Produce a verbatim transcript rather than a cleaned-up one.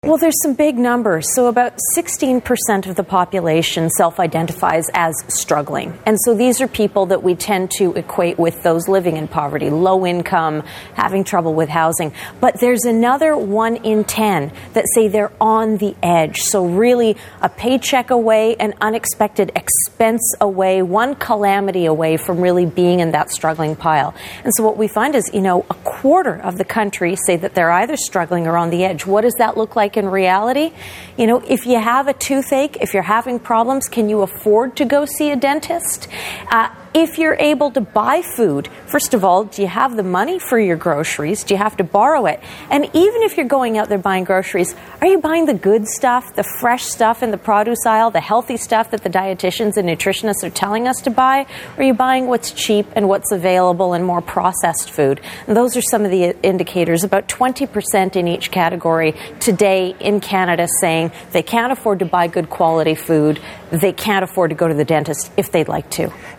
Well, there's some big numbers. So about sixteen percent of the population self-identifies as struggling. And so these are people that we tend to equate with those living in poverty, low income, having trouble with housing. But there's another one in ten that say they're on the edge. So really a paycheck away, an unexpected expense away, one calamity away from really being in that struggling pile. And so what we find is, you know, a quarter of the country say that they're either struggling or on the edge. What does that look like in reality? You know, if you have a toothache, if you're having problems, can you afford to go see a dentist? Uh, if you're able to buy food, first of all, do you have the money for your groceries? Do you have to borrow it? And even if you're going out there buying groceries, are you buying the good stuff, the fresh stuff in the produce aisle, the healthy stuff that the dietitians and nutritionists are telling us to buy? Or are you buying what's cheap and what's available and more processed food? And those are some of the indicators. About twenty percent in each category today in Canada saying they can't afford to buy good quality food. They can't afford to go to the dentist if they'd like to.